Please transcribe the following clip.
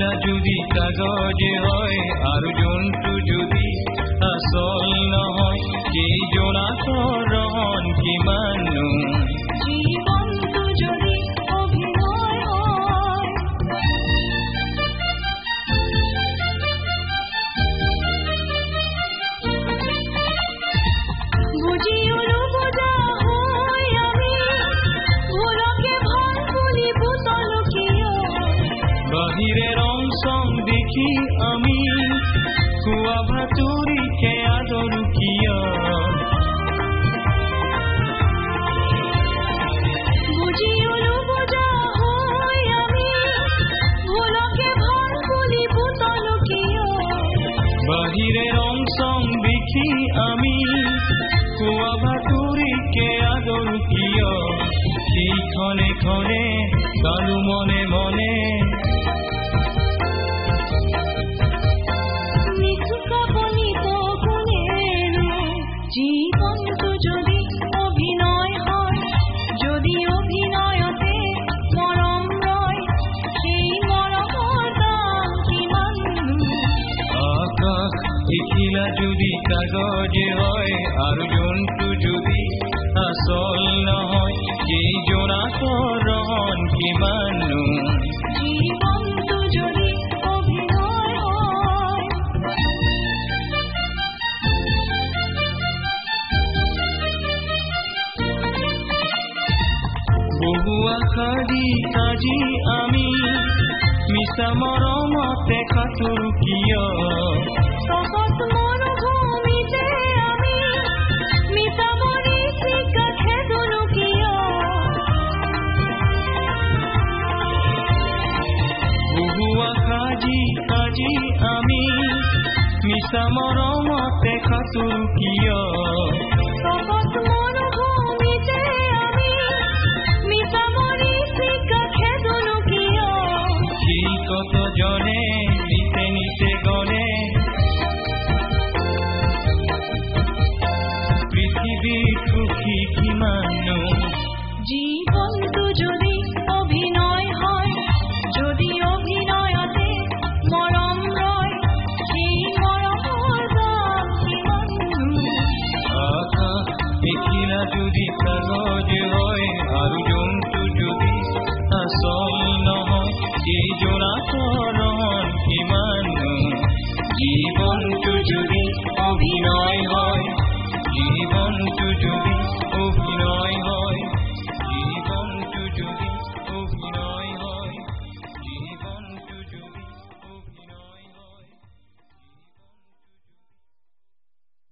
লিখিলা যদি কাগজে হয় আর জন্তু যদি আসল নহয় সেই জোনা কৰণ কিমানো জীৱনটো যদি অভিনয় হয় বুজিলো বুজা হৈ আমি ভুলকে ভাল বুলি বুজলো কিয় বাহিৰে ৰং চং দেখি আমি খোৱা ভাতুৰিকে আদৰো কিয় বুজিলো বুজা হৈ আমি ভুলকে ভাল বুলি বুজলো কিয় বাহিৰে ৰং চং দেখি আমি খোৱা ভাতুৰিকে আদৰো কিয় সেই ক্ষণে ক্ষণে কালো মনে মনে জীৱনটো যদি অভিনয় হয় যদি অভিনয়তে মৰম ৰয় সেই মৰমৰ দাম কিমান আকাশ দেখিলা যদি কাগজে হয় আৰু জন্তু যদি আসল নহয় সেই জোনা কৰণ কিমানো জীৱনটো যদি অভিনয় হয় বহু আশা দি আজি আমি মিছা মৰমতে সাঁতোৰো কিয় তহঁত মৰুভূমিতে আমি মিছা মৰীচিকা খেদোঁ কিয় বহু আশা দি আজি আমি মিছা মৰমতে সাঁতোৰো কিয় তহঁত মৰুভূমিতে আমি মিছা মৰীচিকা খেদোঁ কিয় সেই কতজনে নিতে নিতে গণে পৃথিৱীৰ সুখী কিমানো জীৱনটো যদি অভিনয় হয় যদি অভিনয়তে মৰম ৰয় সেই মৰমৰ দাম কিমান আকাশ দেখিলা যদি কাগজে হয় আৰু জন্তু যদি আসল নহয় সেই জোনা কৰণ কিমানো জীৱন